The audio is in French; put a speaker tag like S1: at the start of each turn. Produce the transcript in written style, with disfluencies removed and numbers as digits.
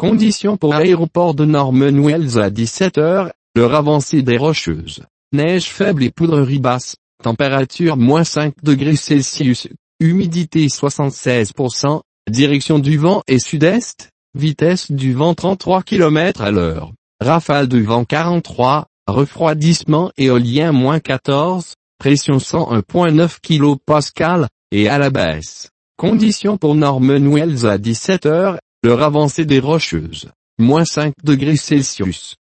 S1: Conditions pour aéroport de Norman-Wells à 17h, l'heure avancée des Rocheuses. Neige faible et poudrerie basse, température -5°C, humidité 76%, direction du vent est sud-est, vitesse du vent 33 km/h, rafale de vent 43, refroidissement éolien -14, pression 101,9 kPa, et à la baisse. Conditions pour Norman-Wells à 17h, l'heure avancée des Rocheuses. -5°C.